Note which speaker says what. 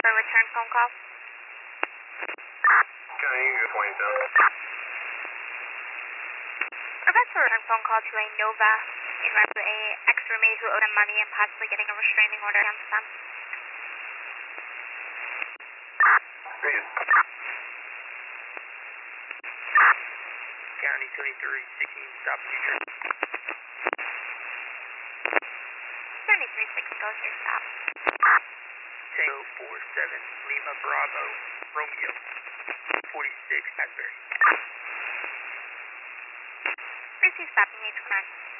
Speaker 1: For return phone call.
Speaker 2: Okay, you can go 27.
Speaker 1: Request for return phone call to a Nova in reference to a ex-roommate who owed him money and possibly getting a restraining order against them.
Speaker 2: Read.
Speaker 3: County 2316, stop future.
Speaker 1: 7360 goes your stop.
Speaker 3: Tango 47, Lima Bravo, Romeo, 46, Asbury.
Speaker 1: Receive stopping H29.